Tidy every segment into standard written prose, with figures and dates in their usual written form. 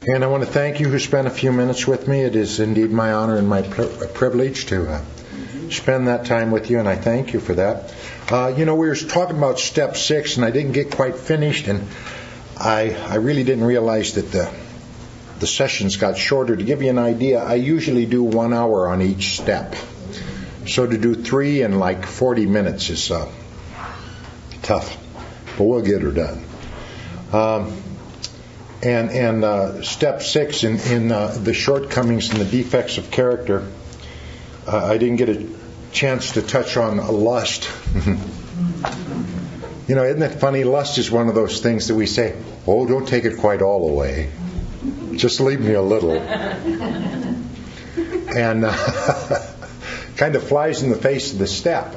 And I want to thank you who spent a few minutes with me. It is indeed my honor and my privilege to spend that time with you, and I thank you for that. We were talking about step 6, and I didn't get quite finished, and I really didn't realize that the sessions got shorter. To give you an idea, I usually do 1 hour on each step. So to do 3 in like 40 minutes is tough, but we'll get her done. And step 6 in the shortcomings and the defects of character, I didn't get a chance to touch on lust. Isn't it funny? Lust is one of those things that we say, oh, don't take it quite all away. Just leave me a little. And kind of flies in the face of the step.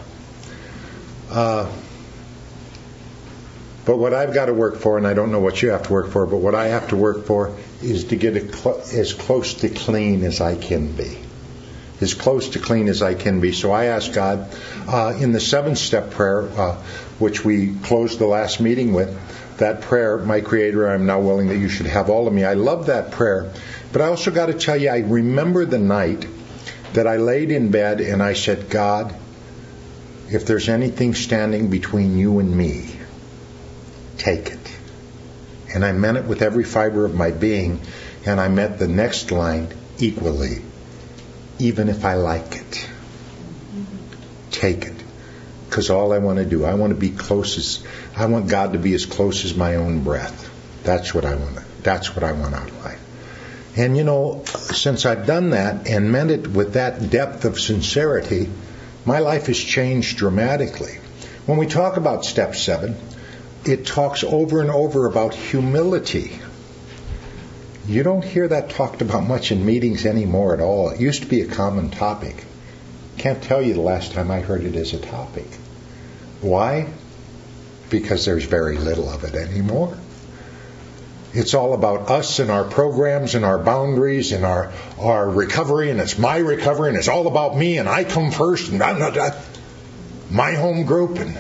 But what I've got to work for, and I don't know what you have to work for, but what I have to work for is to get as close to clean as I can be. As close to clean as I can be. So I ask God, in the 7-step prayer, which we closed the last meeting with, that prayer, my Creator, I'm now willing that you should have all of me. I love that prayer. But I also got to tell you, I remember the night that I laid in bed and I said, God, if there's anything standing between you and me, take it. And I meant it with every fiber of my being, and I meant the next line equally. Even if I like it, take it. Because all I want to do, I want God to be as close as my own breath. That's what I want. That's what I want out of life. And since I've done that and meant it with that depth of sincerity, my life has changed dramatically. When we talk about step 7, it talks over and over about humility. You don't hear that talked about much in meetings anymore at all. It used to be a common topic. Can't tell you the last time I heard it as a topic. Why? Because there's very little of it anymore. It's all about us and our programs and our boundaries and our recovery, and it's my recovery, and it's all about me, and I come first, and I'm not my home group. And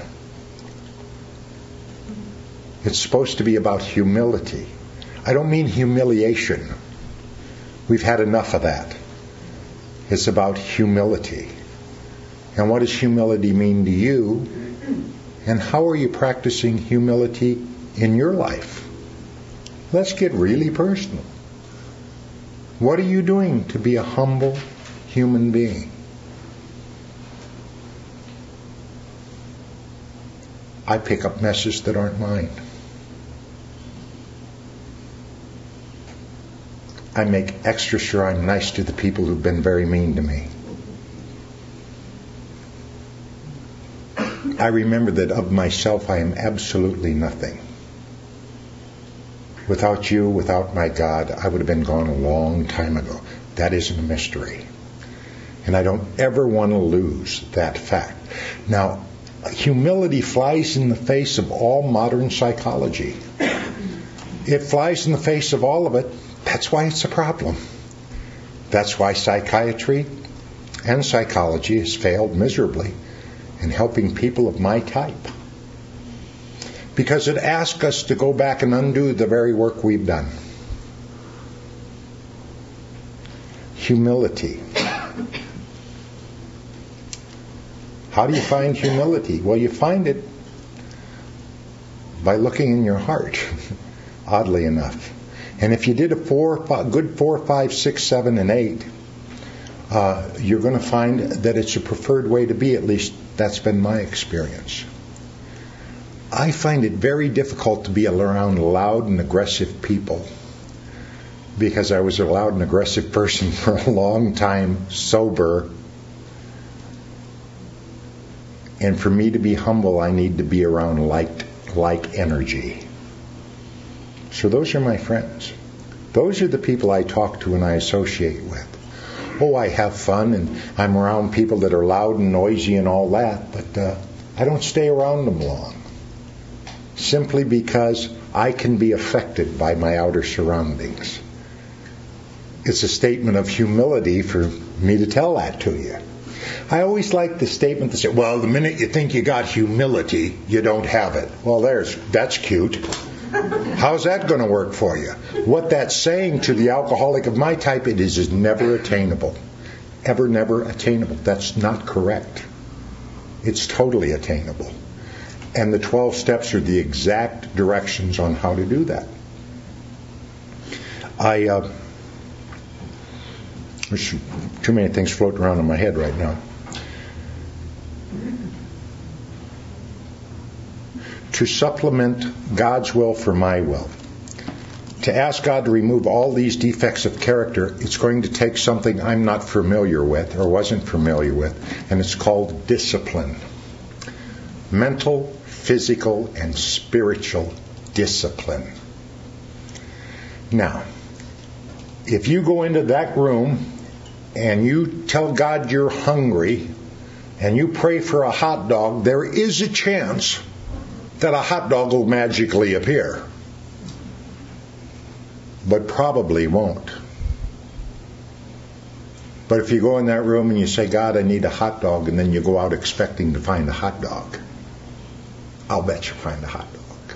it's supposed to be about humility. I don't mean humiliation. We've had enough of that. It's about humility. And what does humility mean to you? And how are you practicing humility in your life? Let's get really personal. What are you doing to be a humble human being? I pick up messes that aren't mine. I make extra sure I'm nice to the people who've been very mean to me. I remember that of myself I am absolutely nothing. Without you, without my God, I would have been gone a long time ago. That isn't a mystery. And I don't ever want to lose that fact. Now, humility flies in the face of all modern psychology. It flies in the face of all of it. That's why it's a problem. That's why psychiatry and psychology has failed miserably in helping people of my type. Because it asks us to go back and undo the very work we've done. Humility. How do you find humility? Well, you find it by looking in your heart, oddly enough. And if you did a good 4, 5, 6, 7, and 8, you're going to find that it's a preferred way to be. At least that's been my experience. I find it very difficult to be around loud and aggressive people because I was a loud and aggressive person for a long time, sober. And for me to be humble, I need to be around like energy. So those are my friends. Those are the people I talk to and I associate with. Oh, I have fun and I'm around people that are loud and noisy and all that, but I don't stay around them long. Simply because I can be affected by my outer surroundings. It's a statement of humility for me to tell that to you. I always like the statement that says, well, the minute you think you got humility, you don't have it. Well, that's cute. How's that going to work for you? What that's saying to the alcoholic of my type, it is never attainable. Ever, never attainable. That's not correct. It's totally attainable. And the 12 steps are the exact directions on how to do that. There's too many things floating around in my head right now. To supplement God's will for my will. To ask God to remove all these defects of character, it's going to take something I'm not familiar with or wasn't familiar with, and it's called discipline. Mental, physical, and spiritual discipline. Now, if you go into that room and you tell God you're hungry and you pray for a hot dog, there is a chance that a hot dog will magically appear. But probably won't. But if you go in that room and you say, God, I need a hot dog, and then you go out expecting to find a hot dog, I'll bet you find a hot dog.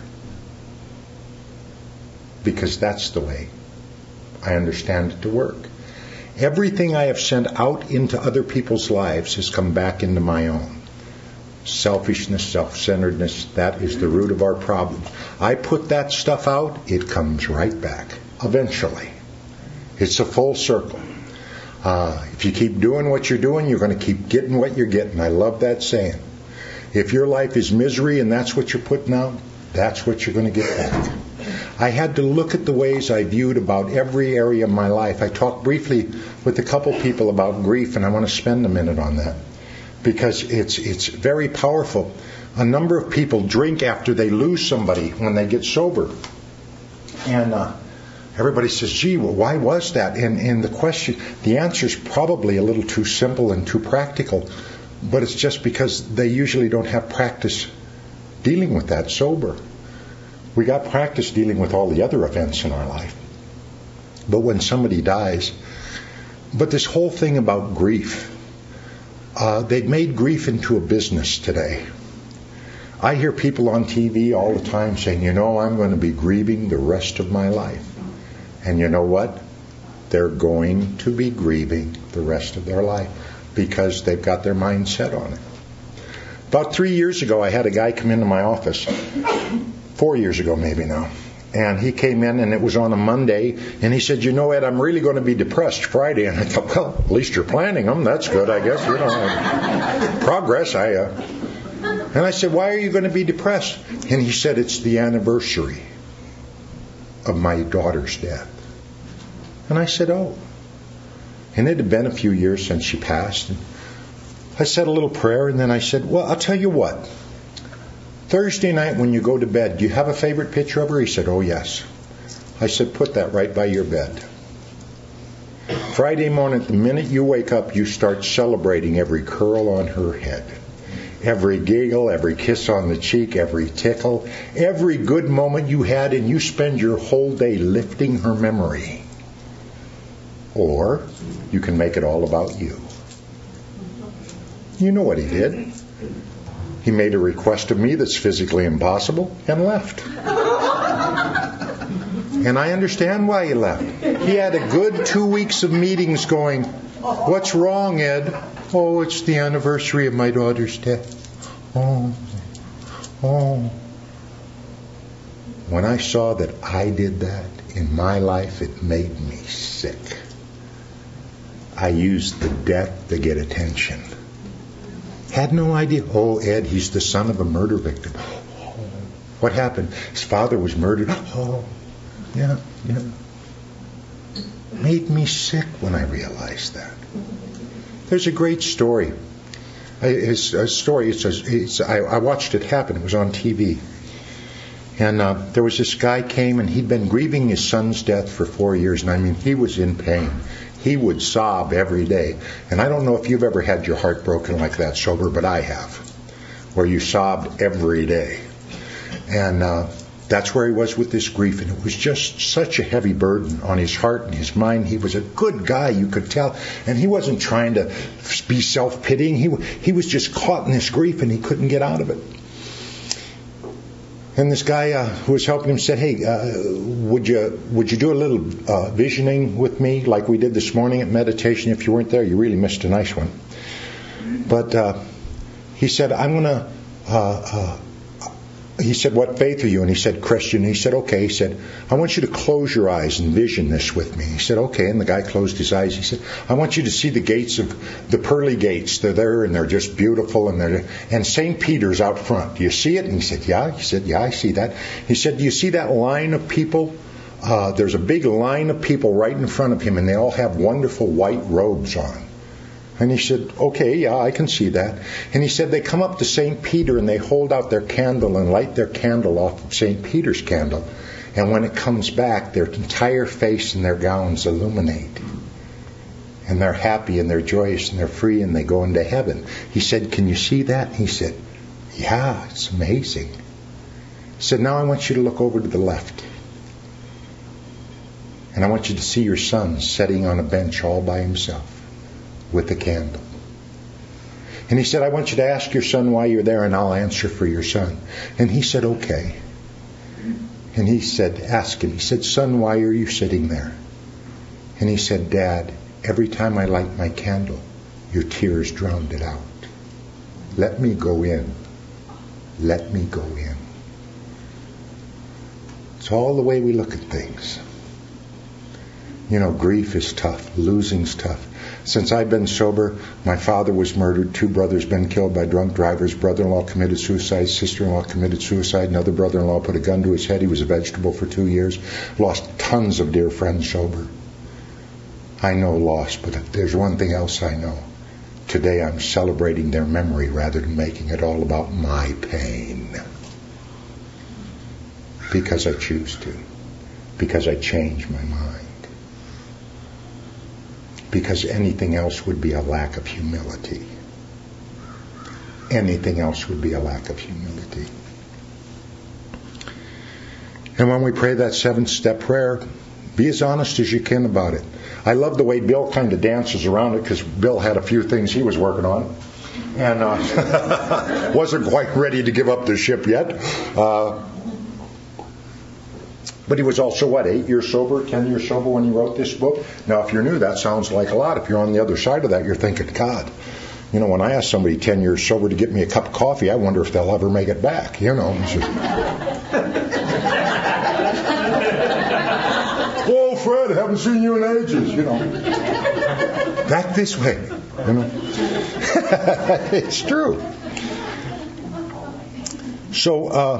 Because that's the way I understand it to work. Everything I have sent out into other people's lives has come back into my own. Selfishness, self-centeredness, that is the root of our problem. I put that stuff out, it comes right back. Eventually. It's a full circle. If you keep doing what you're doing, you're going to keep getting what you're getting. I love that saying. If your life is misery and that's what you're putting out, that's what you're going to get back. I had to look at the ways I viewed about every area of my life. I talked briefly with a couple people about grief, and I want to spend a minute on that because it's very powerful. A number of people drink after they lose somebody when they get sober. And everybody says, gee, well, why was that? And the answer is probably a little too simple and too practical, but it's just because they usually don't have practice dealing with that sober. We got practice dealing with all the other events in our life. But when somebody dies, but this whole thing about grief, they've made grief into a business today. I hear people on TV all the time saying, I'm going to be grieving the rest of my life. And you know what? They're going to be grieving the rest of their life because they've got their mind set on it. About 3 years ago, I had a guy come into my office. 4 years ago maybe now. And he came in, and it was on a Monday, and he said, Ed, I'm really going to be depressed Friday. And I thought, well, at least you're planning them. That's good, I guess. Progress. And I said, why are you going to be depressed? And he said, it's the anniversary of my daughter's death. And I said, oh. And it had been a few years since she passed. And I said a little prayer, and then I said, well, I'll tell you what. Thursday night when you go to bed, do you have a favorite picture of her? He said, oh, yes. I said, put that right by your bed. Friday morning, the minute you wake up, you start celebrating every curl on her head. Every giggle, every kiss on the cheek, every tickle, every good moment you had, and you spend your whole day lifting her memory. Or you can make it all about you. You know what he did. He made a request of me that's physically impossible and left. And I understand why he left. He had a good 2 weeks of meetings going, what's wrong, Ed? Oh, it's the anniversary of my daughter's death. Oh. When I saw that I did that in my life, it made me sick. I used the death to get attention. Had no idea. Oh, Ed, he's the son of a murder victim. Oh, what happened? His father was murdered. Oh, yeah. Made me sick when I realized that. There's a great story. I watched it happen. It was on TV. And there was this guy came, and he'd been grieving his son's death for 4 years. And I mean, he was in pain. He would sob every day. And I don't know if you've ever had your heart broken like that sober, but I have, where you sobbed every day. And that's where he was with this grief. And it was just such a heavy burden on his heart and his mind. He was a good guy, you could tell. And he wasn't trying to be self-pitying. He was just caught in this grief, and he couldn't get out of it. And this guy who was helping him said, "Hey, would you do a little visioning with me like we did this morning at meditation? If you weren't there, you really missed a nice one." But he said, "I'm going to." He said, "What faith are you?" And he said, "Christian." And he said, "Okay." He said, "I want you to close your eyes and vision this with me." He said, "Okay." And the guy closed his eyes. He said, "I want you to see the gates of the pearly gates. They're there and they're just beautiful. And St. Peter's out front. Do you see it?" And he said, "Yeah." He said, "Yeah, I see that." He said, "Do you see that line of people? There's a big line of people right in front of him, and they all have wonderful white robes on." And he said, "Okay, yeah, I can see that." And he said, they come up to St. Peter and they hold out their candle and light their candle off of St. Peter's candle. And when it comes back, their entire face and their gowns illuminate. And they're happy and they're joyous and they're free and they go into heaven. He said, "Can you see that?" And he said, "Yeah, it's amazing." He said, "Now I want you to look over to the left. And I want you to see your son sitting on a bench all by himself with a candle." And he said, "I want you to ask your son why you're there and I'll answer for your son." And he said, "Okay." And he said, "Ask him." He said, "Son, why are you sitting there?" And he said, "Dad, every time I light my candle, your tears drowned it out. Let me go in. Let me go in." It's all the way we look at things. You know, grief is tough. Losing's tough. Since I've been sober, my father was murdered. 2 brothers been killed by drunk drivers. Brother-in-law committed suicide. Sister-in-law committed suicide. Another brother-in-law put a gun to his head. He was a vegetable for 2 years. Lost tons of dear friends sober. I know loss, but there's one thing else I know. Today I'm celebrating their memory rather than making it all about my pain. Because I choose to. Because I change my mind. Because anything else would be a lack of humility. Anything else would be a lack of humility. And when we pray that 7-step prayer, be as honest as you can about it. I love the way Bill kind of dances around it, because Bill had a few things he was working on and wasn't quite ready to give up the ship yet. But he was also, 8 years sober, 10 years sober when he wrote this book? Now, if you're new, that sounds like a lot. If you're on the other side of that, you're thinking, God, you know, when I ask somebody 10 years sober to get me a cup of coffee, I wonder if they'll ever make it back, you know. "Oh, Fred, haven't seen you in ages," you know. Back this way, you know. It's true. So,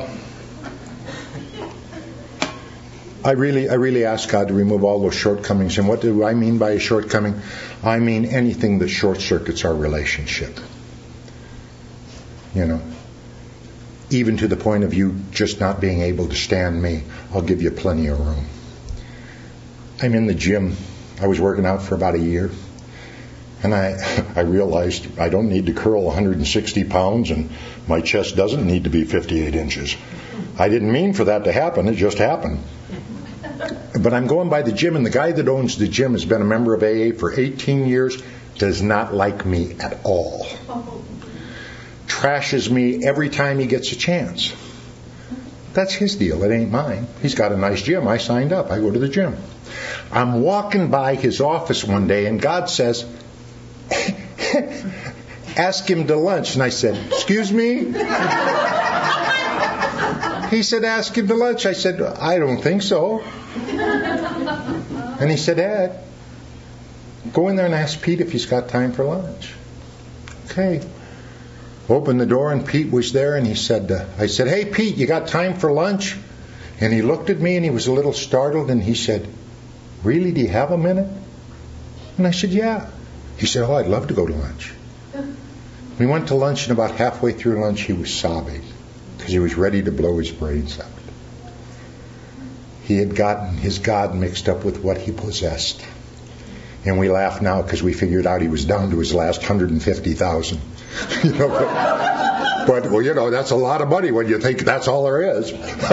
I really ask God to remove all those shortcomings. And what do I mean by a shortcoming? I mean anything that short circuits our relationship. You know, even to the point of you just not being able to stand me, I'll give you plenty of room. I'm in the gym. I was working out for about a year. And I realized I don't need to curl 160 pounds and my chest doesn't need to be 58 inches. I didn't mean for that to happen. It just happened. But I'm going by the gym, and the guy that owns the gym has been a member of AA for 18 years, does not like me at all. Trashes me every time he gets a chance. That's his deal. It ain't mine. He's got a nice gym. I signed up. I go to the gym. I'm walking by his office one day, and God says, "Ask him to lunch." And I said, "Excuse me?" He said, "Ask him to lunch." I said, "I don't think so." And he said, "Ed, go in there and ask Pete if he's got time for lunch." Okay. Opened the door and Pete was there, and he said, I said, "Hey Pete, you got time for lunch?" And he looked at me and he was a little startled and he said, "Really, do you have a minute?" And I said, "Yeah." He said, "Oh, I'd love to go to lunch." We went to lunch, and about halfway through lunch he was sobbing because he was ready to blow his brains out. He had gotten his God mixed up with what he possessed. And we laugh now because we figured out he was down to his last 150,000. You know, but well, you know, that's a lot of money when you think that's all there is.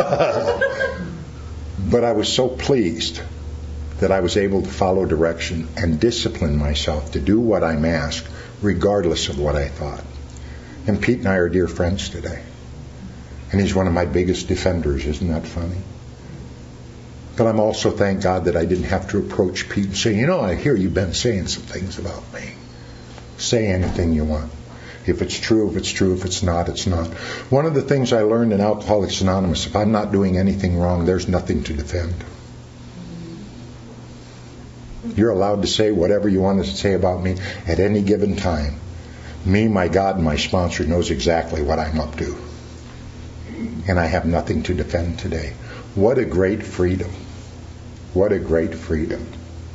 But I was so pleased that I was able to follow direction and discipline myself to do what I'm asked, regardless of what I thought. And Pete and I are dear friends today. And He's one of my biggest defenders. Isn't that funny? But I'm also, thank God, that I didn't have to approach Pete and say, I hear you've been saying some things about me. Say anything you want. If it's true, if it's true. If it's not, it's not. One of the things I learned in Alcoholics Anonymous, if I'm not doing anything wrong, there's nothing to defend. You're allowed to say whatever you want to say about me at any given time. Me, my God, and my sponsor knows exactly what I'm up to. And I have nothing to defend today. What a great freedom. What a great freedom.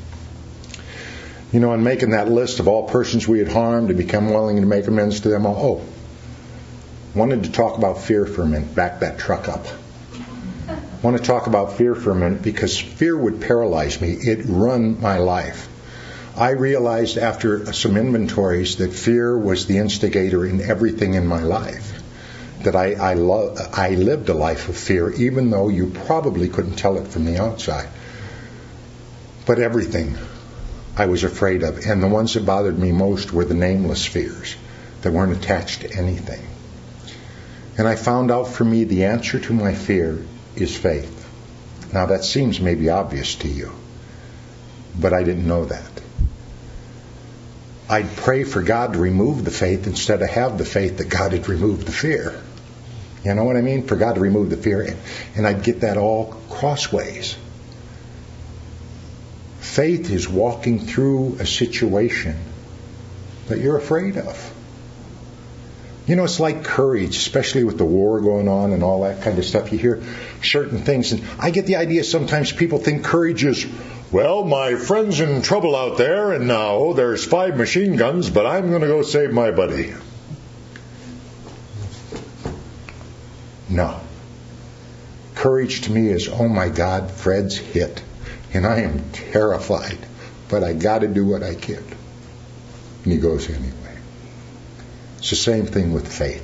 In making that list of all persons we had harmed and become willing to make amends to them all. Wanted to talk about fear for a minute. Back that truck up. Want to talk about fear for a minute because fear would paralyze me. It run my life. I realized after some inventories that fear was the instigator in everything in my life. That I lived a life of fear, even though you probably couldn't tell it from the outside. But everything I was afraid of, and the ones that bothered me most were the nameless fears that weren't attached to anything. And I found out for me the answer to my fear is faith. Now that seems maybe obvious to you, but I didn't know that. I'd pray for God to remove the faith instead of have the faith that God had removed the fear. You know what I mean? For God to remove the fear. And I'd get that all crossways. Faith is walking through a situation that you're afraid of. It's like courage, especially with the war going on and all that kind of stuff. You hear certain things, and I get the idea sometimes people think courage is, well, my friend's in trouble out there, and now there's 5 machine guns, but I'm going to go save my buddy. No. Courage to me is, oh my God, Fred's hit. And I am terrified, but I got to do what I can. And he goes anyway. It's the same thing with faith.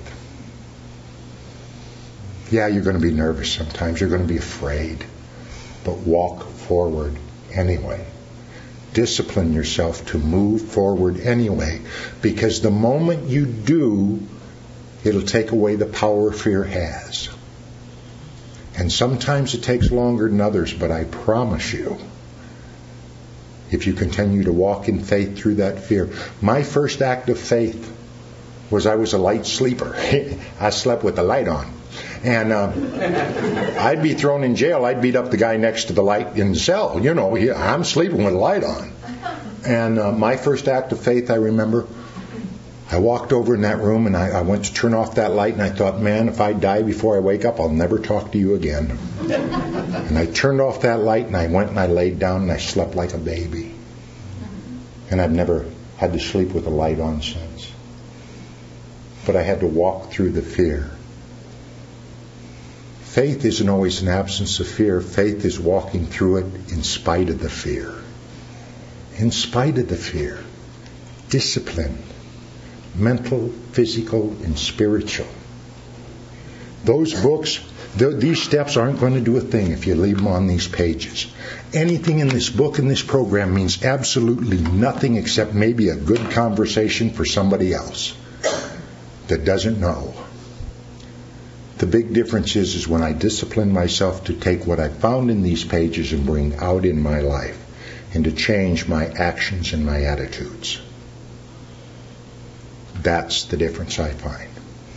Yeah, you're going to be nervous sometimes. You're going to be afraid. But walk forward anyway. Discipline yourself to move forward anyway. Because the moment you do, it'll take away the power fear has. And sometimes it takes longer than others, but I promise you, if you continue to walk in faith through that fear. My first act of faith was I was a light sleeper. I slept with the light on. And I'd be thrown in jail. I'd beat up the guy next to the light in the cell. I'm sleeping with the light on. And my first act of faith, I remember, I walked over in that room and I went to turn off that light, and I thought, man, if I die before I wake up, I'll never talk to you again. And I turned off that light and I went and I laid down and I slept like a baby. And I've never had to sleep with a light on since. But I had to walk through the fear. Faith isn't always an absence of fear. Faith is walking through it in spite of the fear. In spite of the fear. Discipline. Mental, physical, and spiritual. Those books, these steps aren't going to do a thing if you leave them on these pages. Anything in this book and this program means absolutely nothing except maybe a good conversation for somebody else that doesn't know. The big difference is when I discipline myself to take what I found in these pages and bring out in my life and to change my actions and my attitudes. That's the difference I find.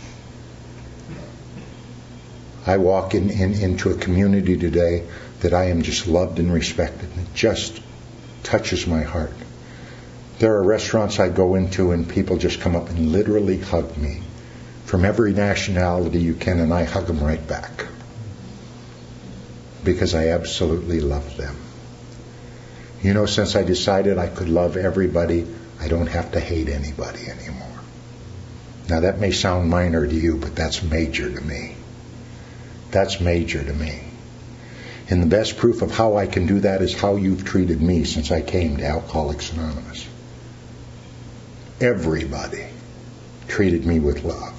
I walk into a community today that I am just loved and respected. It just touches my heart. There are restaurants I go into and people just come up and literally hug me from every nationality you can, and I hug them right back because I absolutely love them. Since I decided I could love everybody, I don't have to hate anybody anymore. Now that may sound minor to you, but that's major to me. That's major to me. And the best proof of how I can do that is how you've treated me since I came to Alcoholics Anonymous. Everybody treated me with love.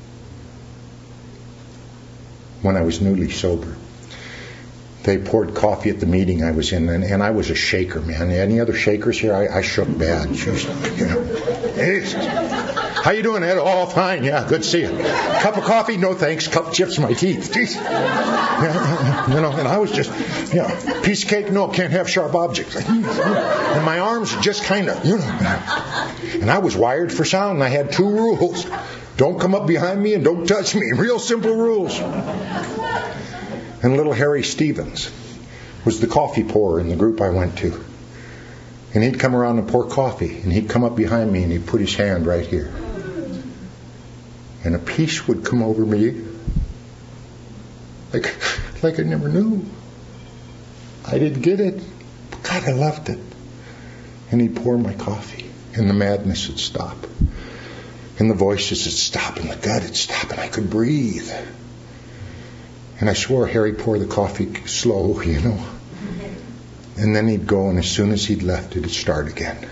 When I was newly sober, they poured coffee at the meeting I was in, and I was a shaker, man. Any other shakers here? I shook bad. How you doing, Ed? Oh, fine. Yeah, good to see you. Cup of coffee? No, thanks. Cup of chips, my teeth. Jeez. And I was just, piece of cake? No, can't have sharp objects. And my arms just kind of, And I was wired for sound, and I had 2 rules. Don't come up behind me and don't touch me. Real simple rules. And little Harry Stevens was the coffee pourer in the group I went to. And he'd come around and pour coffee, and he'd come up behind me and he'd put his hand right here. And a peace would come over me like I never knew. I didn't get it, but God, I loved it. And he'd pour my coffee, and the madness would stop. And the voices would stop, and the gut would stop, and I could breathe. And I swore Harry poured the coffee slow, And then he'd go, and as soon as he'd left, it'd start again.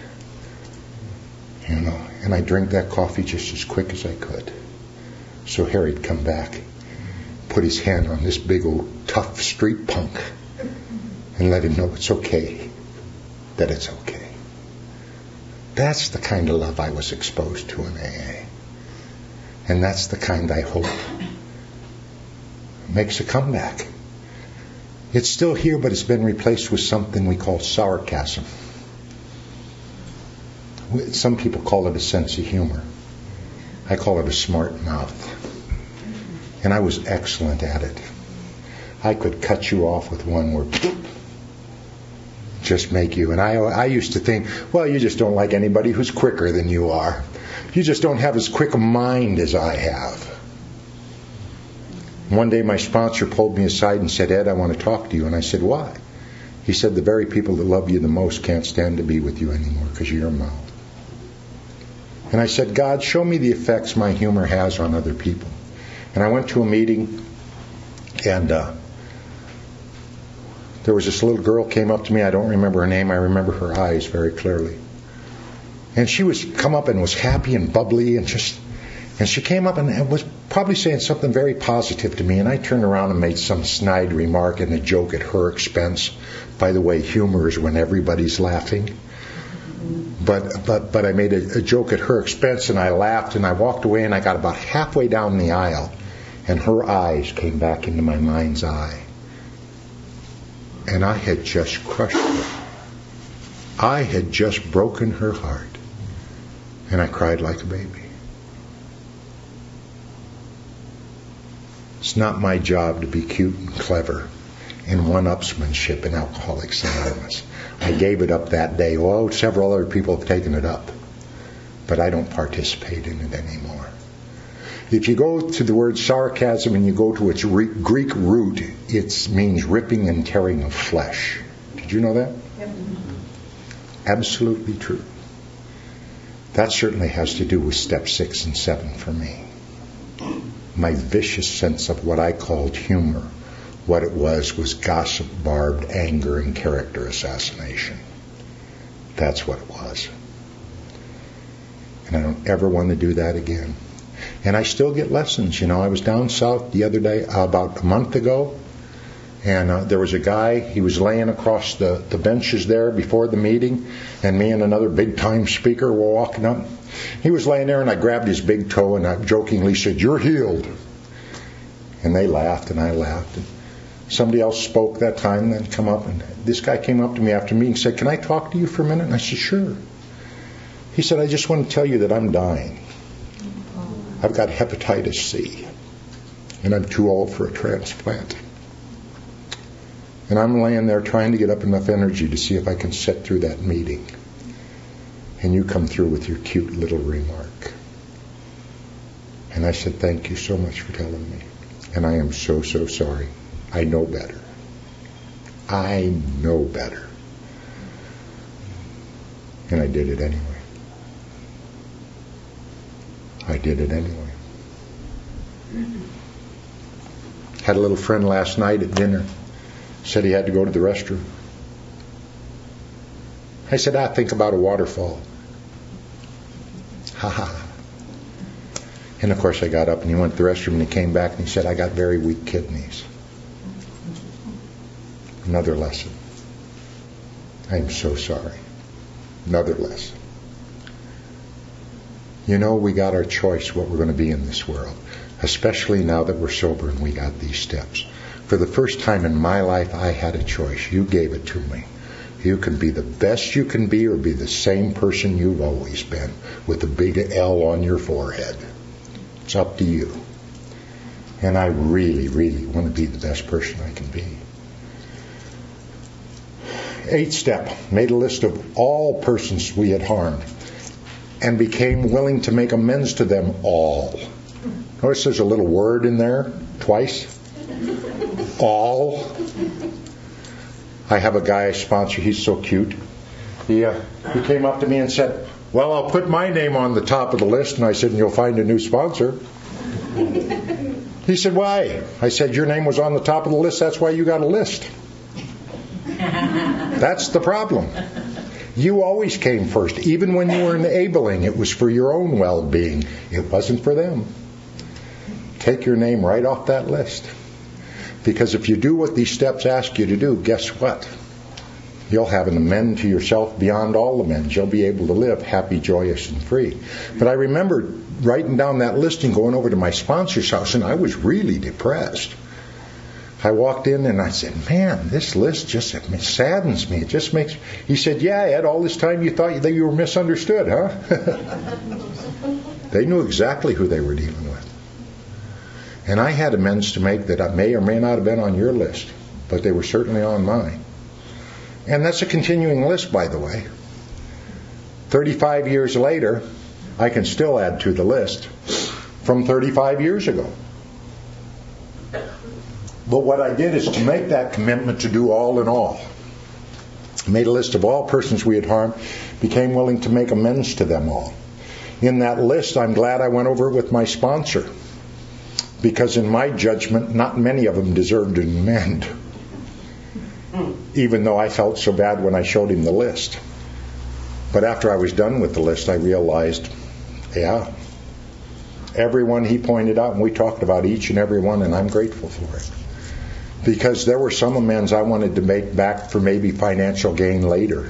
And I'd drink that coffee just as quick as I could. So Harry'd come back, put his hand on this big old tough street punk, and let him know it's okay, that it's okay. That's the kind of love I was exposed to in AA. And that's the kind I hope makes a comeback. It's still here, but it's been replaced with something we call sarcasm. Some people call it a sense of humor. I call it a smart mouth. And I was excellent at it. I could cut you off with one word. Just make you. And I used to think, well, you just don't like anybody who's quicker than you are. You just don't have as quick a mind as I have. One day my sponsor pulled me aside and said, Ed, I want to talk to you. And I said, why? He said, the very people that love you the most can't stand to be with you anymore because of your mouth. And I said, God, show me the effects my humor has on other people. And I went to a meeting, and there was this little girl came up to me. I don't remember her name. I remember her eyes very clearly. And she was come up and was happy and bubbly and she came up and was probably saying something very positive to me. And I turned around and made some snide remark and a joke at her expense. By the way, humor is when everybody's laughing. But I made a joke at her expense, and I laughed, and I walked away, and I got about halfway down the aisle, and her eyes came back into my mind's eye. And I had just crushed her. I had just broken her heart. And I cried like a baby. It's not my job to be cute and clever in one-upsmanship in Alcoholics Anonymous. I gave it up that day. Well, several other people have taken it up. But I don't participate in it anymore. If you go to the word sarcasm and you go to its Greek root, it means ripping and tearing of flesh. Did you know that? Yep. Absolutely true. That certainly has to do with step 6 and 7 for me. My vicious sense of what I called humor. What it was gossip, barbed anger, and character assassination. That's what it was. And I don't ever want to do that again. And I still get lessons. I was down south the other day, about a month ago, and there was a guy, he was laying across the benches there before the meeting, and me and another big-time speaker were walking up. He was laying there, and I grabbed his big toe, and I jokingly said, "You're healed." And they laughed, and I laughed. And somebody else spoke that time, then come up, and this guy came up to me after meeting and said, "Can I talk to you for a minute?" And I said, "Sure." He said, "I just want to tell you that I'm dying. I've got hepatitis C, and I'm too old for a transplant. And I'm laying there trying to get up enough energy to see if I can sit through that meeting. And you come through with your cute little remark." And I said, "Thank you so much for telling me. And I am so, so sorry. I know better. I know better." And I did it anyway. I did it anyway. Had a little friend last night at dinner. Said he had to go to the restroom. I said, think about a waterfall. Ha ha. And of course I got up and he went to the restroom and he came back and he said, "I got very weak kidneys." Another lesson. I am so sorry. Another lesson. You know, we got our choice what we're going to be in this world, especially now that we're sober and we got these steps. For the first time in my life, I had a choice. You gave it to me. You can be the best you can be or be the same person you've always been with a big L on your forehead. It's up to you. And I really, really want to be the best person I can be. 8th step, made a list of all persons we had harmed and became willing to make amends to them all. Notice there's a little word in there twice. All. I have a guy I sponsor. He's so cute. He came up to me and said, well, I'll put my name on the top of the list. And I said, and you'll find a new sponsor. He said, why? I said, your name was on the top of the list. That's why you got a list. That's the problem. You always came first. Even when you were enabling, it was for your own well-being. It wasn't for them. Take your name right off that list. Because if you do what these steps ask you to do, guess what? You'll have an amend to yourself beyond all amends. You'll be able to live happy, joyous, and free. But I remember writing down that list and going over to my sponsor's house, and I was really depressed. I walked in and I said, man, this list just saddens me. It just makes... He said, yeah, Ed, all this time you thought that you were misunderstood, huh? They knew exactly who they were dealing with. And I had amends to make that may or may not have been on your list, but they were certainly on mine. And that's a continuing list, by the way. 35 years later, I can still add to the list from 35 years ago. But what I did is to make that commitment to do all in all. I made a list of all persons we had harmed, became willing to make amends to them all. In that list, I'm glad I went over it with my sponsor, because in my judgment, not many of them deserved an amend, even though I felt so bad when I showed him the list. But after I was done with the list, I realized, yeah, everyone he pointed out, and we talked about each and every one, and I'm grateful for it. Because there were some amends I wanted to make back for maybe financial gain later.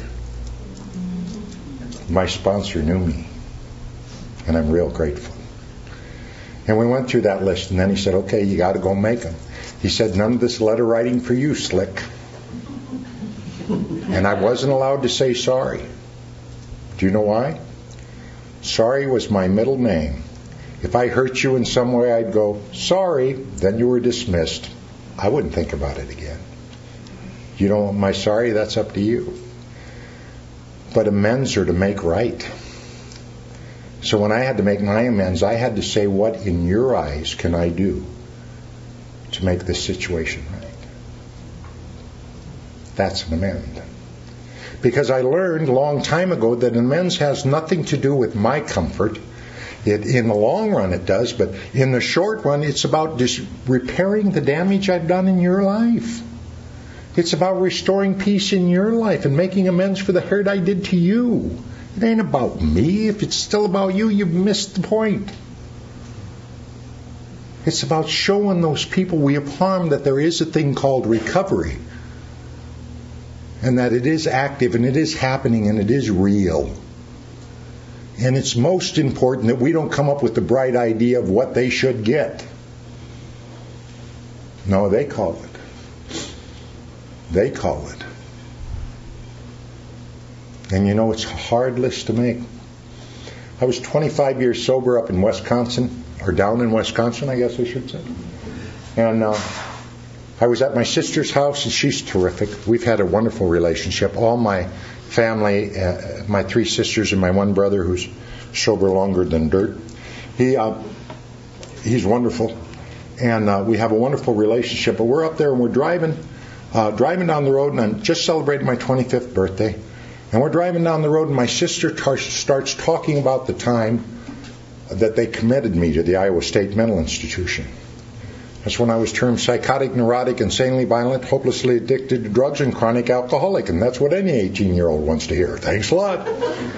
My sponsor knew me, and I'm real grateful. And we went through that list, and then he said, okay, you got to go make them. He said, none of this letter writing for you, Slick. And I wasn't allowed to say sorry. Do you know why? Sorry was my middle name. If I hurt you in some way, I'd go, sorry, then you were dismissed. I wouldn't think about it again. You don't want my sorry? That's up to you. But amends are to make right. So when I had to make my amends, I had to say, what in your eyes can I do to make this situation right? That's an amend. Because I learned a long time ago that amends has nothing to do with my comfort. In the long run it does, but in the short run it's about just repairing the damage I've done in your life. It's about restoring peace in your life and making amends for the hurt I did to you. It ain't about me. If it's still about you, you've missed the point. It's about showing those people we have harmed that there is a thing called recovery. And that it is active and it is happening and it is real. And it's most important that we don't come up with the bright idea of what they should get. No, they call it. They call it. And you know, it's a hard list to make. I was 25 years sober up in Wisconsin, or down in Wisconsin, I guess I should say. And I was at my sister's house, and she's terrific. We've had a wonderful relationship. All my family, my 3 sisters and my 1 brother who's sober longer than dirt. He's wonderful. And we have a wonderful relationship. But we're up there and we're driving down the road, and I'm just celebrating my 25th birthday. And we're driving down the road, and my sister starts talking about the time that they committed me to the Iowa State Mental Institution. That's when I was termed psychotic, neurotic, insanely violent, hopelessly addicted to drugs, and chronic alcoholic. And that's what any 18-year-old wants to hear. Thanks a lot.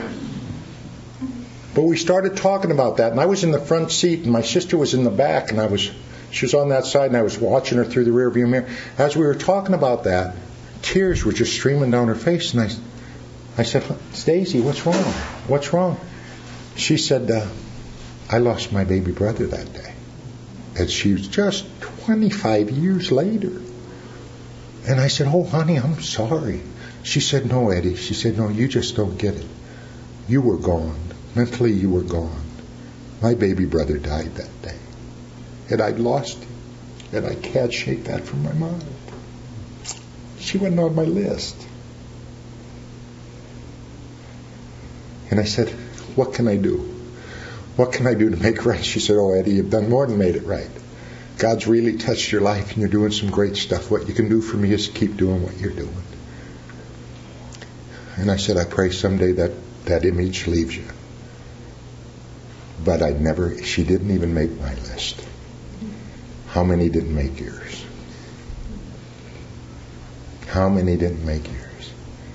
But we started talking about that, and I was in the front seat, and my sister was in the back, and she was on that side, and I was watching her through the rearview mirror. As we were talking about that, tears were just streaming down her face, and I said, Stacy, what's wrong? What's wrong? She said, I lost my baby brother that day. And she was just 25 years later. And I said, oh, honey, I'm sorry. She said, no, Eddie. She said, no, you just don't get it. You were gone. Mentally, you were gone. My baby brother died that day. And I'd lost him. And I can't shake that from my mind. She wasn't on my list. And I said, what can I do? What can I do to make right? She said, oh, Eddie, you've done more than made it right. God's really touched your life and you're doing some great stuff. What you can do for me is keep doing what you're doing. And I said, I pray someday that image leaves you. But she didn't even make my list. How many didn't make yours? How many didn't make yours?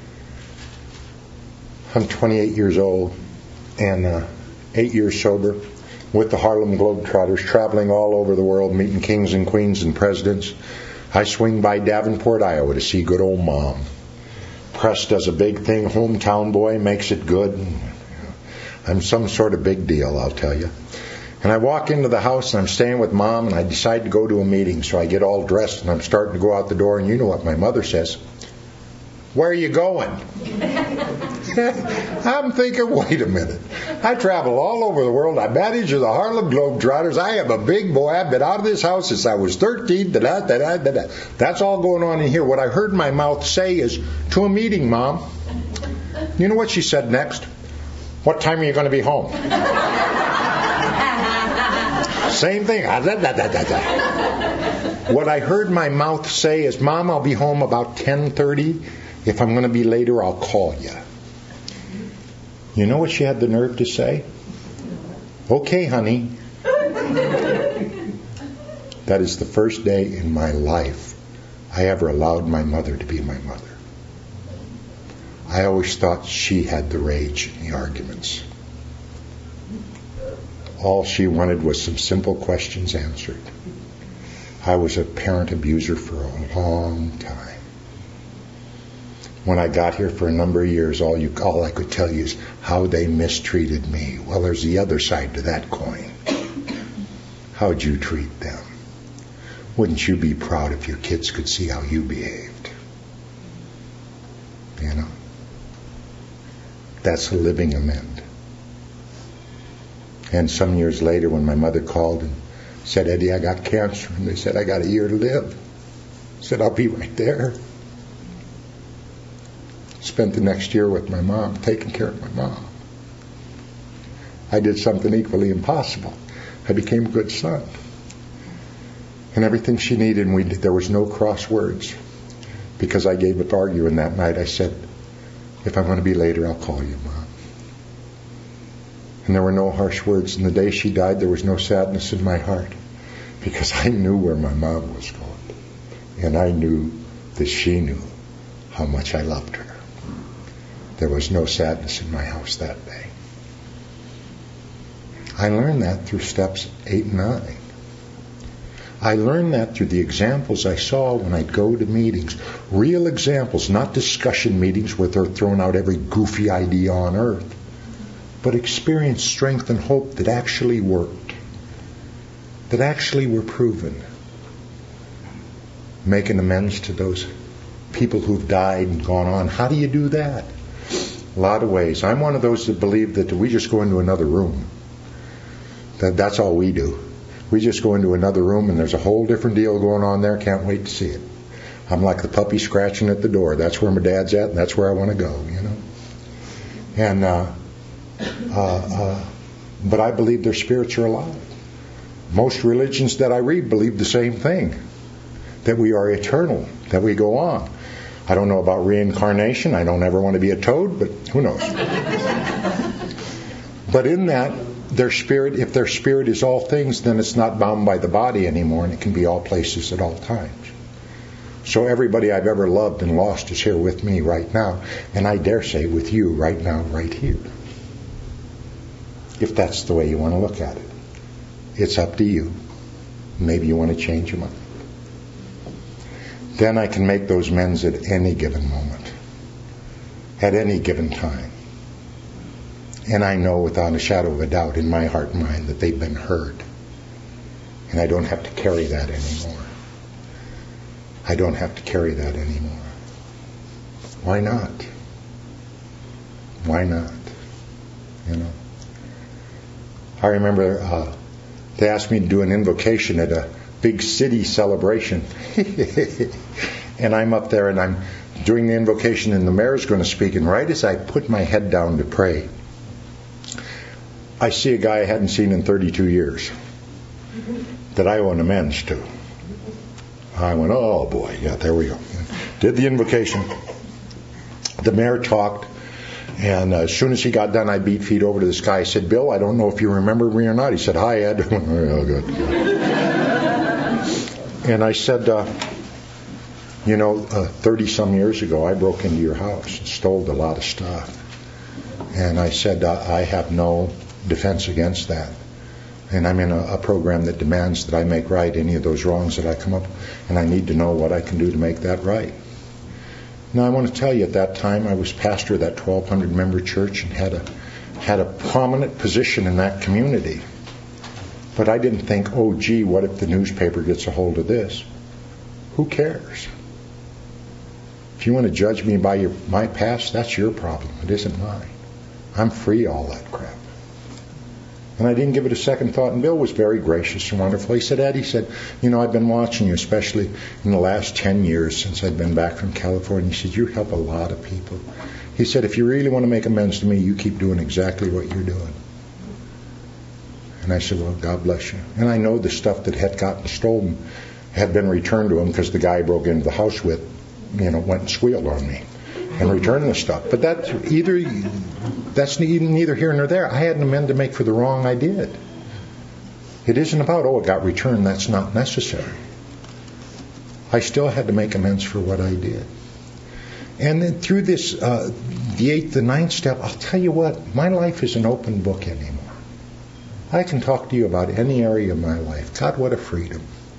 I'm 28 years old and 8 years sober with the Harlem Globetrotters, traveling all over the world, meeting kings and queens and presidents. I swing by Davenport, Iowa to see good old Mom. Press does a big thing, hometown boy makes it good. I'm some sort of big deal, I'll tell you. And I walk into the house and I'm staying with Mom and I decide to go to a meeting. So I get all dressed and I'm starting to go out the door, and you know what my mother says. Where are you going? I'm thinking, wait a minute. I travel all over the world. I manage the Harlem Globetrotters. I am a big boy. I've been out of this house since I was 13. That's all going on in here. What I heard my mouth say is, to a meeting, Mom. You know what she said next? What time are you going to be home? Same thing. What I heard my mouth say is, Mom, I'll be home about 10:30. If I'm going to be later, I'll call you. You know what she had the nerve to say? Okay, honey. That is the first day in my life I ever allowed my mother to be my mother. I always thought she had the rage in the arguments. All she wanted was some simple questions answered. I was a parent abuser for a long time. When I got here for a number of years, all I could tell you is how they mistreated me. Well, there's the other side to that coin. How'd you treat them? Wouldn't you be proud if your kids could see how you behaved? You know? That's a living amend. And some years later, when my mother called and said, Eddie, I got cancer, and they said, I got a year to live. I said, I'll be right there. Spent the next year with my mom, taking care of my mom. I did something equally impossible. I became a good son. And everything she needed, there was no cross words. Because I gave up arguing that night, I said, if I'm going to be later, I'll call you, Mom. And there were no harsh words. And the day she died, there was no sadness in my heart. Because I knew where my mom was going. And I knew that she knew how much I loved her. There was no sadness in my house that day. I learned that through steps 8 and 9. I learned that through the examples I saw when I'd go to meetings. Real examples, not discussion meetings where they're throwing out every goofy idea on earth. But experience, strength, and hope that actually worked. That actually were proven. Making amends to those people who've died and gone on. How do you do that? A lot of ways. I'm one of those that believe that we just go into another room. That's all we do. We just go into another room and there's a whole different deal going on there. Can't wait to see it. I'm like the puppy scratching at the door. That's where my dad's at and that's where I want to go, you know. And but I believe their spirits are alive. Most religions that I read believe the same thing. That we are eternal. That we go on. I don't know about reincarnation. I don't ever want to be a toad, but who knows? But in that, their spirit, if their spirit is all things, then it's not bound by the body anymore, and it can be all places at all times. So everybody I've ever loved and lost is here with me right now, and I dare say with you right now, right here. If that's the way you want to look at it. It's up to you. Maybe you want to change your mind. Then I can make those amends at any given moment, at any given time. And I know without a shadow of a doubt in my heart and mind that they've been heard. And I don't have to carry that anymore. I don't have to carry that anymore. Why not? Why not? You know. I remember they asked me to do an invocation at a big city celebration. And I'm up there and I'm doing the invocation and the mayor's going to speak. And right as I put my head down to pray, I see a guy I hadn't seen in 32 years that I owe an amends to. I went, oh boy, yeah, there we go. Did the invocation. The mayor talked. And as soon as he got done, I beat feet over to this guy. I said, Bill, I don't know if you remember me or not. He said, hi, Ed. Oh, good. And I said, 30-some years ago, I broke into your house and stole a lot of stuff. And I said, I have no defense against that. And I'm in a program that demands that I make right any of those wrongs that I come up with. And I need to know what I can do to make that right. Now, I want to tell you, at that time, I was pastor of that 1,200-member church and had a prominent position in that community. But I didn't think, oh, gee, what if the newspaper gets a hold of this? Who cares? If you want to judge me by my past, that's your problem. It isn't mine. I'm free of all that crap. And I didn't give it a second thought. And Bill was very gracious and wonderful. He said, Ed, I've been watching you, especially in the last 10 years since I've been back from California. He said, you help a lot of people. He said, if you really want to make amends to me, you keep doing exactly what you're doing. And I said, well, God bless you. And I know the stuff that had gotten stolen had been returned to him because the guy I broke into the house with, went and squealed on me and returned the stuff. But that's neither here nor there. I had an amend to make for the wrong I did. It isn't about, it got returned. That's not necessary. I still had to make amends for what I did. And then through this, the 8th, the 9th step, I'll tell you what, my life is an open book anymore. I can talk to you about any area of my life. God, what a freedom.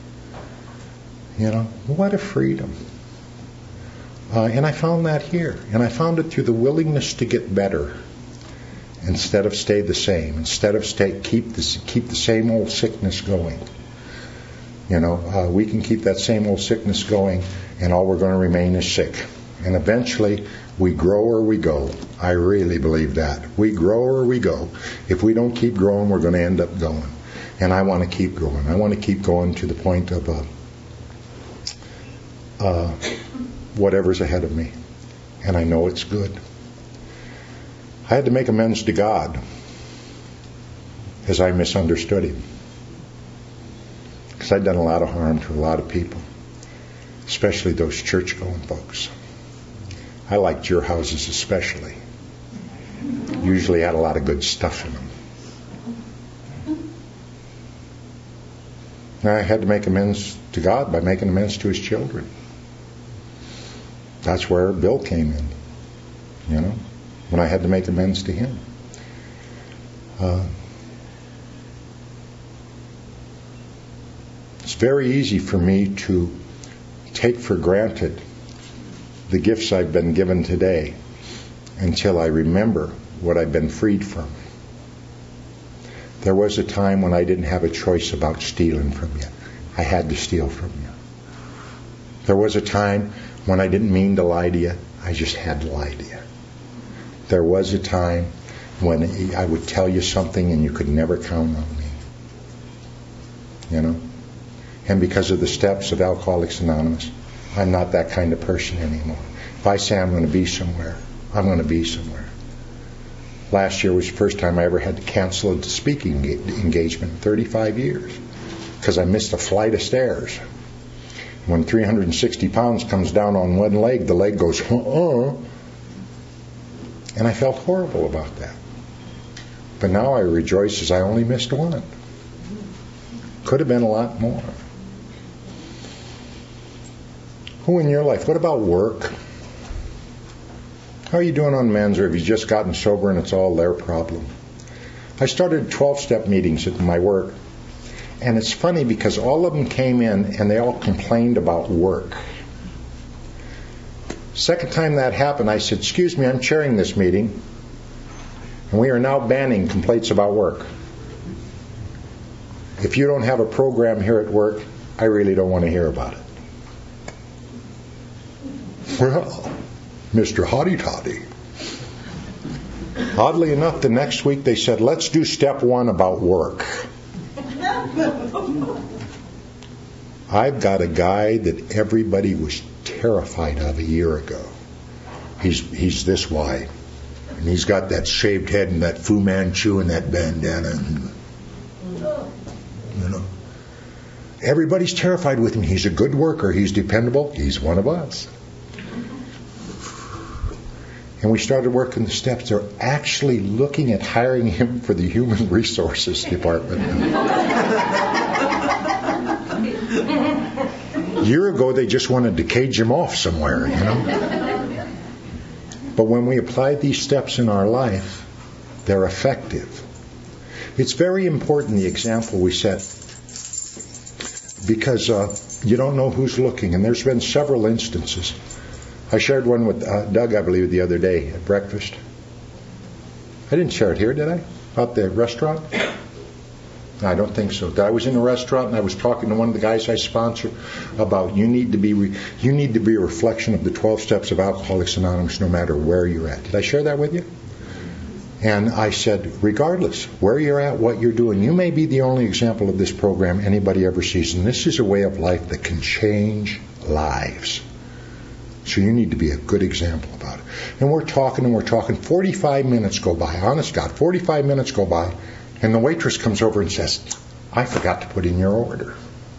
What a freedom. And I found that here. And I found it through the willingness to get better instead of stay the same. Instead of keep the same old sickness going. We can keep that same old sickness going and all we're going to remain is sick. And eventually we grow or we go. I really believe that. We grow or we go. If we don't keep growing, we're going to end up going. And I want to keep growing. I want to keep going to the point of whatever's ahead of me. And I know it's good. I had to make amends to God as I misunderstood Him. Because I'd done a lot of harm to a lot of people. Especially those church-going folks. I liked your houses especially. Usually had a lot of good stuff in them. And I had to make amends to God by making amends to His children. That's where Bill came in, when I had to make amends to him. It's very easy for me to take for granted the gifts I've been given today until I remember what I've been freed from. There was a time when I didn't have a choice about stealing from you. I had to steal from you. There was a time when I didn't mean to lie to you. I just had to lie to you. There was a time when I would tell you something and you could never count on me. And because of the steps of Alcoholics Anonymous, I'm not that kind of person anymore. If I say I'm going to be somewhere, I'm going to be somewhere. Last year was the first time I ever had to cancel a speaking engagement in 35 years because I missed a flight of stairs. When 360 pounds comes down on one leg, the leg goes, And I felt horrible about that. But now I rejoice as I only missed one. Could have been a lot more. Who in your life? What about work? How are you doing on amends, or have you just gotten sober and it's all their problem? I started 12-step meetings at my work. And it's funny because all of them came in and they all complained about work. Second time that happened, I said, excuse me, I'm chairing this meeting. And we are now banning complaints about work. If you don't have a program here at work, I really don't want to hear about it. Well, Mr. Hotty Toddy. Oddly enough, the next week they said, let's do step 1 about work. I've got a guy that everybody was terrified of a year ago. He's this wide. And he's got that shaved head and that Fu Manchu and that bandana. You know. Everybody's terrified with him. He's a good worker. He's dependable. He's one of us. And we started working the steps. They're actually looking at hiring him for the human resources department. A year ago, they just wanted to cage him off somewhere, you know. But when we apply these steps in our life, they're effective. It's very important, the example we set, because you don't know who's looking. And there's been several instances. I shared one with Doug, I believe, the other day at breakfast. I didn't share it here, did I? About the restaurant? No, I don't think so. I was in a restaurant and I was talking to one of the guys I sponsor about you need to be a reflection of the 12 steps of Alcoholics Anonymous no matter where you're at. Did I share that with you? And I said, regardless where you're at, what you're doing, you may be the only example of this program anybody ever sees. And this is a way of life that can change lives. So you need to be a good example about it. And we're talking. 45 minutes go by. Honest God, 45 minutes go by. And the waitress comes over and says, I forgot to put in your order.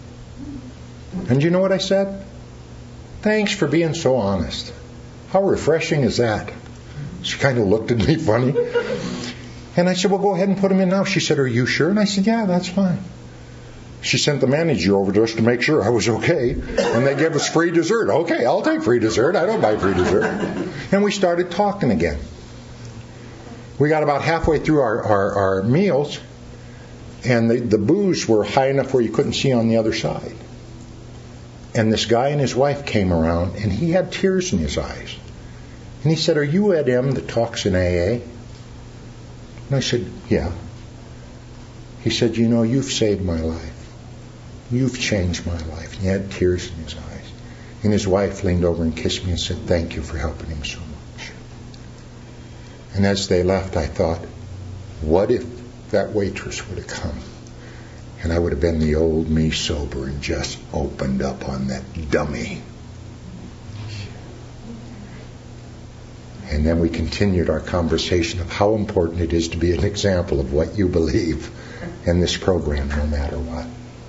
And you know what I said? Thanks for being so honest. How refreshing is that? She kind of looked at me funny. And I said, well, go ahead and put them in now. She said, are you sure? And I said, yeah, that's fine. She sent the manager over to us to make sure I was okay. And they gave us free dessert. Okay, I'll take free dessert. I don't buy free dessert. And we started talking again. We got about halfway through our meals, and the booze were high enough where you couldn't see on the other side. And this guy and his wife came around, and he had tears in his eyes. And he said, are you Ed M. that talks in AA? And I said, yeah. He said, you know, you've saved my life. You've changed my life. And he had tears in his eyes. And his wife leaned over and kissed me and said, thank you for helping him so much. And as they left, I thought, what if that waitress would have come? And I would have been the old me sober and just opened up on that dummy. And then we continued our conversation of how important it is to be an example of what you believe in this program, no matter what.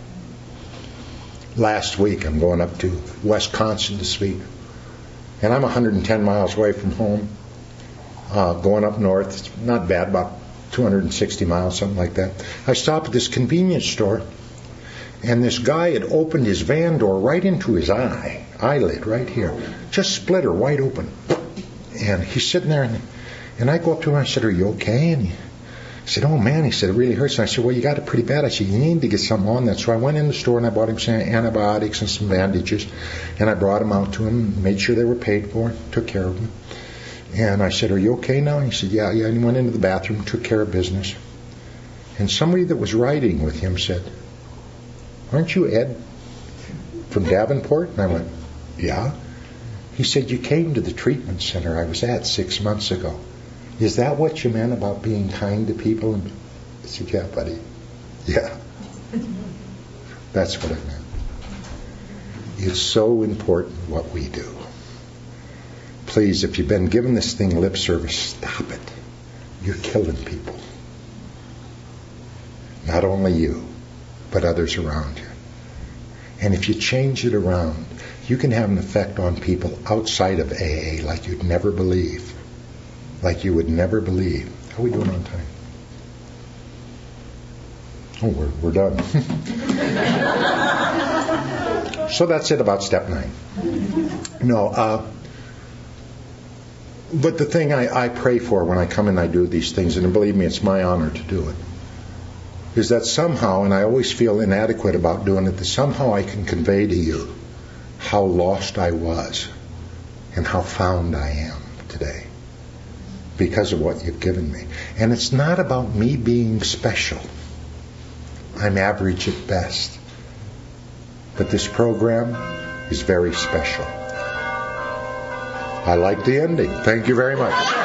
Last week, I'm going up to Wisconsin to speak. And I'm 110 miles away from home, going up north. It's not bad, about 260 miles, something like that. I stopped at this convenience store, and this guy had opened his van door right into his eyelid right here. Just split her wide open. And he's sitting there, and I go up to him and I said, are you okay? And he said, oh man, he said, it really hurts. And I said, well, you got it pretty bad. I said, you need to get something on that. So I went in the store and I bought him some antibiotics and some bandages. And I brought them out to him, made sure they were paid for, took care of them. And I said, are you okay now? And he said, yeah. And he went into the bathroom, took care of business. And somebody that was riding with him said, aren't you Ed from Davenport? And I went, yeah. He said, you came to the treatment center I was at 6 months ago. Is that what you meant about being kind to people? And I said, yeah, buddy. Yeah. That's what I meant. It's so important what we do. Please, if you've been given this thing lip service, stop it. You're killing people. Not only you, but others around you. And if you change it around, you can have an effect on people outside of AA like you'd never believe. Like you would never believe. How are we doing on time? Oh, we're done. So that's it about step 9. No, but the thing I pray for when I come and I do these things, and believe me, it's my honor to do it, is that somehow, and I always feel inadequate about doing it, that somehow I can convey to you how lost I was and how found I am today. because of what you've given me. And it's not about me being special. I'm average at best. But this program is very special. I like the ending. Thank you very much.